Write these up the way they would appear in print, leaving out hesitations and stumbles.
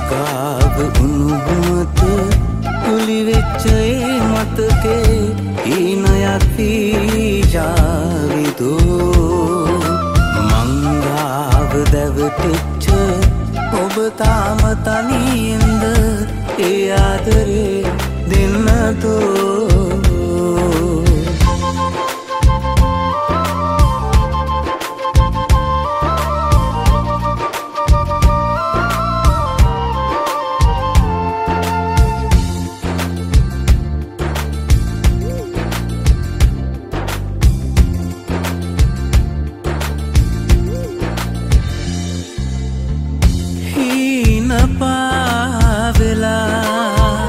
ගාව උණුහුමත කුලි වෙච්ච ඒ මතකේ ඊනයක් වීජාවිදෝ මංගාව දැවටෙච්ච ඔබ තාම තනියෙන්ද ඒ ආදරේ දෙන්නතෝ පාවෙලා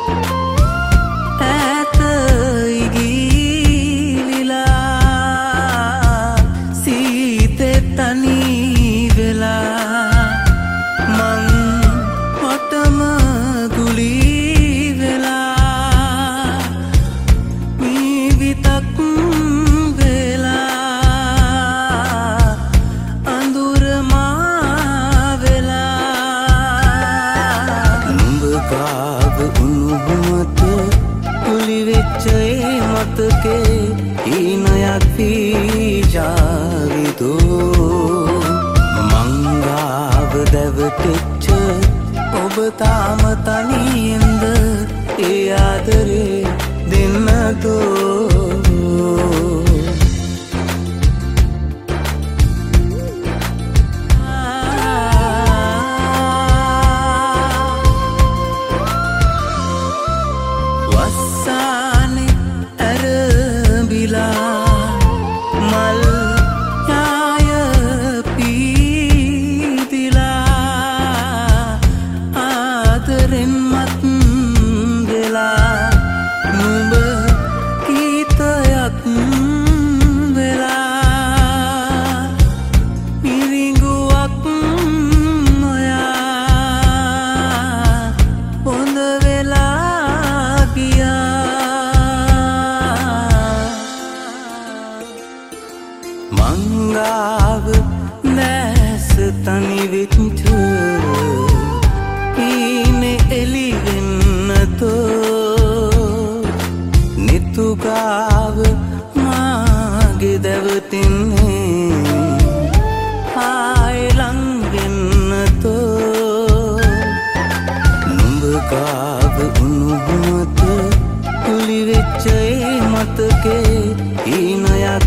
ඈත ඉගිලිලා සීතේ තනි වෙලා මං හොටම ගුලි වෙලා මීවිතක් වෙලා අඳුර ගාව උණුහුමත කුලි වෙච්ච ඒ මතකේ ඊනයක් වීජාවිදෝ මංගාව දැවටෙච්ච ඔබ තාම තනියෙන්ද ඒ ආදරේ දෙන්නතෝ මල් යාය පීදිලා ආදරෙන් මත් වෙලා නුඹ ගීතයක් වෙලා මිරිඟුවක් නොයා පොඳ වෙලා ගියා මංගාව නැස තනි විච්ච ඊනේ එලි වෙන්නතෝ නිතුගාව මාගේ දැවතින්නේ ආය ලං වෙන්නතෝ නුඹ ගාව උණුහුමත කුලි වෙච්ච ඒ මතකේ ඊනයක්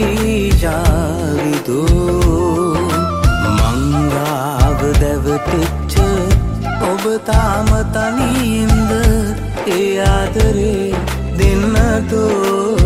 වීජාවිදෝ මංගාව දැවටෙච්ච ඔබ තාම තනියෙන්ද ඒ ආදරේ දෙන්නතෝ